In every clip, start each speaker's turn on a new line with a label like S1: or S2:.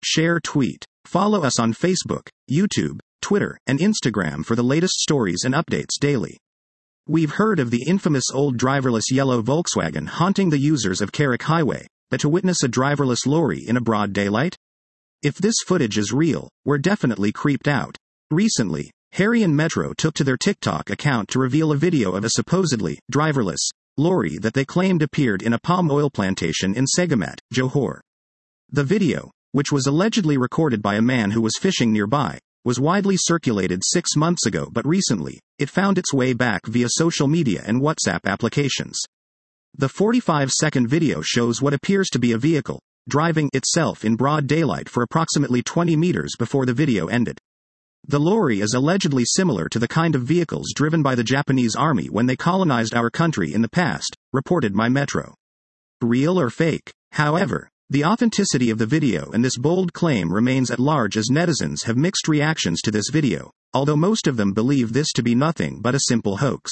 S1: share, tweet. Follow us on Facebook, YouTube, Twitter, and Instagram for the latest stories and updates daily. We've heard of the infamous old driverless yellow Volkswagen haunting the users of Carrick Highway, but to witness a driverless lorry in a broad daylight? If this footage is real, we're definitely creeped out. Recently, Harry and Metro took to their TikTok account to reveal a video of a supposedly driverless lorry that they claimed appeared in a palm oil plantation in Segamat, Johor. The video, which was allegedly recorded by a man who was fishing nearby, was widely circulated 6 months ago, but recently, it found its way back via social media and WhatsApp applications. The 45-second video shows what appears to be a vehicle driving itself in broad daylight for approximately 20 meters before the video ended. The lorry is allegedly similar to the kind of vehicles driven by the Japanese army when they colonized our country in the past, reported by Metro. Real or fake? However, the authenticity of the video and this bold claim remains at large as netizens have mixed reactions to this video, although most of them believe this to be nothing but a simple hoax.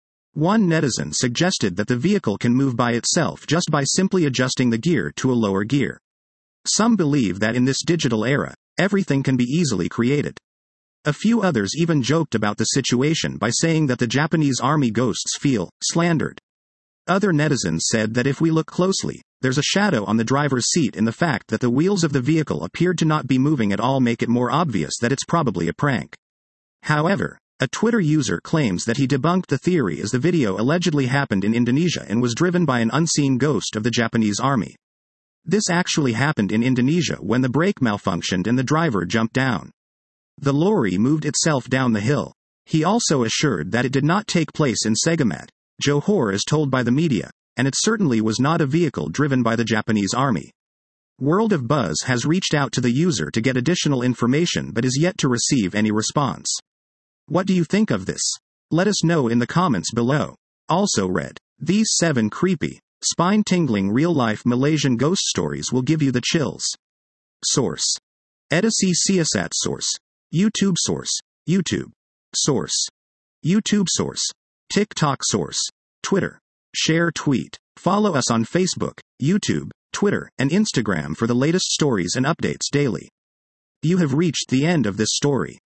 S1: One netizen suggested that the vehicle can move by itself just by simply adjusting the gear to a lower gear. Some believe that in this digital era, everything can be easily created. A few others even joked about the situation by saying that the Japanese army ghosts feel slandered. Other netizens said that if we look closely, there's a shadow on the driver's seat, and the fact that the wheels of the vehicle appeared to not be moving at all make it more obvious that it's probably a prank. However, a Twitter user claims that he debunked the theory as the video allegedly happened in Indonesia and was driven by an unseen ghost of the Japanese army. This actually happened in Indonesia when the brake malfunctioned and the driver jumped down. The lorry moved itself down the hill. He also assured that it did not take place in Segamat, Johor as told by the media, and it certainly was not a vehicle driven by the Japanese army. World of Buzz has reached out to the user to get additional information but is yet to receive any response. What do you think of this? Let us know in the comments below. Also read, these 7 creepy, spine-tingling real-life Malaysian ghost stories will give you the chills. Source: Edisi Siasat. Source: YouTube. Source: YouTube. Source: YouTube. Source: TikTok. Source: Twitter. Share, tweet. Follow us on Facebook, YouTube, Twitter, and Instagram for the latest stories and updates daily. You have reached the end of this story.